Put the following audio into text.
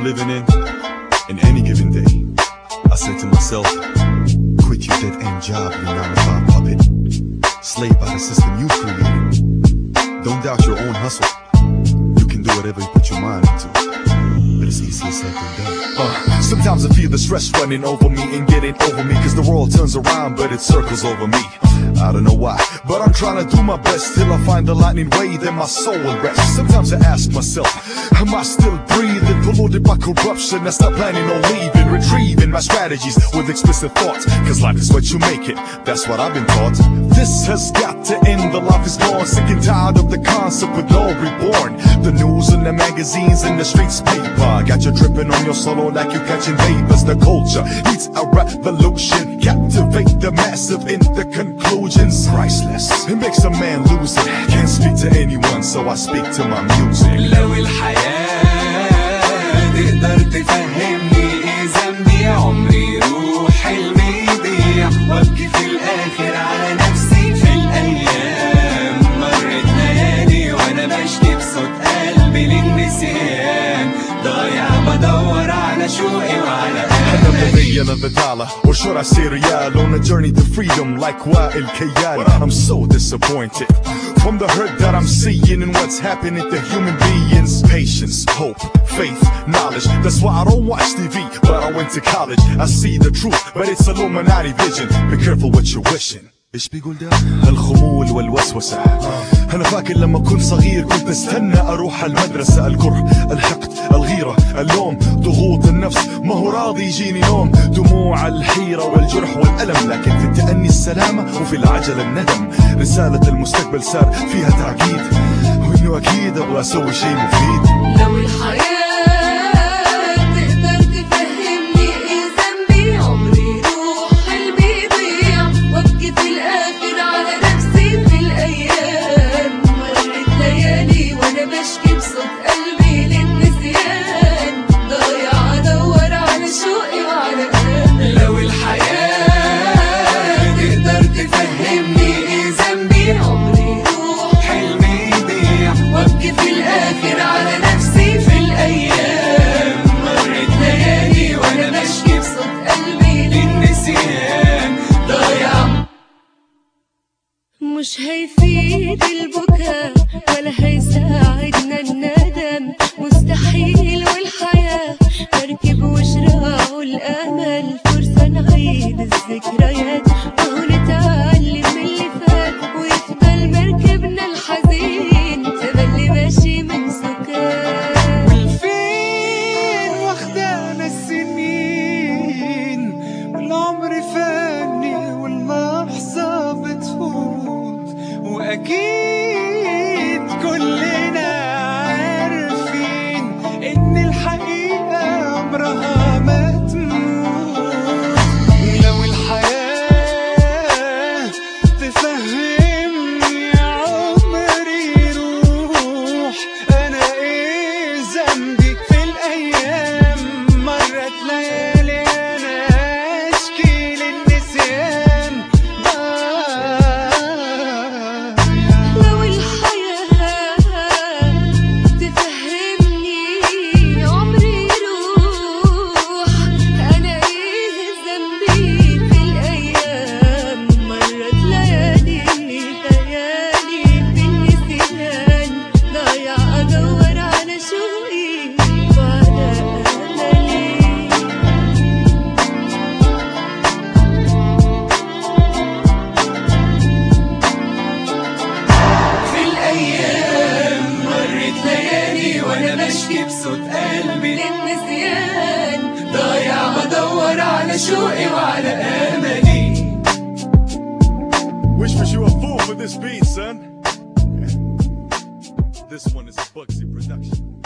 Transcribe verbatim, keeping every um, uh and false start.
living in, in any given day, I said to myself, quit your dead-end job, you nine to five puppet, slave by the system you created. Don't doubt your own hustle. You can do whatever you put your mind into, but it's easier said than done. Uh, sometimes I feel the stress running over me and getting over me, cause the world turns around but it circles over me. I don't know why, but I'm trying to do my best till I find the lightning way, then my soul will rest. Sometimes I ask myself, am I still breathing? Polluted by corruption, I stop planning on leaving, retrieving my strategies with explicit thoughts, cause life is what you make it, that's what I've been taught. This has got to end, the life is gone, sick and tired of the concept with no reborn. The news and the magazines and the streets paper got you tripping on your solo like you catching vapors. The culture needs a revolution, captivate the massive in the conclusions. Priceless, it makes a man lose it. Can't speak to anyone, so I speak to my music. لو الحياة تقدر تفهمني ايه ذنبي، عمري يروح حلمي يضيع وابكي في الاخر على نفسي. في الايام مرت ليالي وانا بشكي بصوت قلبي للنسيان، ضايع بدور على شوقي وعلى Another day, another dollar, or should I say real, on a journey to freedom like Wa'il Kayal. I'm so disappointed from the hurt that I'm seeing and what's happening to human beings. Patience, hope, faith, knowledge, that's why I don't watch T V, but I went to college. I see the truth, but it's Illuminati vision. Be careful what you're wishing. ايش بيقول ده؟ الخمول والوسوسة. أنا فاكر لما كنت صغير كنت استنى أروح المدرسة. الكره، الحقد، الغيرة، اللوم، ضغوط النفس، ما هو راضي يجيني نوم. دموع الحيرة والجرح والألم، لكن في التأني السلامة وفي العجلة الندم. رسالة المستقبل صار فيها تعقيد، وإنه أكيد أبغى أسوي شيء مفيد. لو الحياة تقدر تفهمني إيه ذنبي، عمري يروح حلمي يضيع وابكي في الآخر على نفسي. في الأيام مرت ليالي وأنا بشكي بصوت قلبي للنسيان، ضايع أدور على شوقي وعلى أمل. لو الحياة تقدر تفهمني ايه ذنبي، عمري يروح حلمي يضيع وابكي في الاخر على نفسي. في الايام مرت ليالي وانا بشكي بصوت قلبي للنسيان، ضايع. مش هيفيد البكاء ولا هيساعدنا الندم، مستحيل والحياة مركب وشراعه الأمل. فرصة نعيد الذكريات وهو نتعلم من اللي فات، ويفضل مركبنا الحزين تملي ماشي من سكات. والفين واخدانا السنين، والعمر فاني واللحظة بتفوت، وأكيد كلنا عارفين إن الحقيقة عمرها ما تموت. لو الحياة تفهمني عمري يروح، أنا إيه ذنبي؟ في الأيام مرت ليالي أنا أشكي للنسيان، لو الحياة تفهمني عمري يروح، أنا إيه ذنبي؟ في الأيام مرت ليالي ليالي في النسيان، ضايع أدور على شوقي وعلى أملي. في الأيام مرت ليالي وأنا بشكي بصوت قلبي للنسيان، ضايع بدور على شوقي وعلى أملي. Wish was you a fool for this beat, son. This one is a Bugsy production.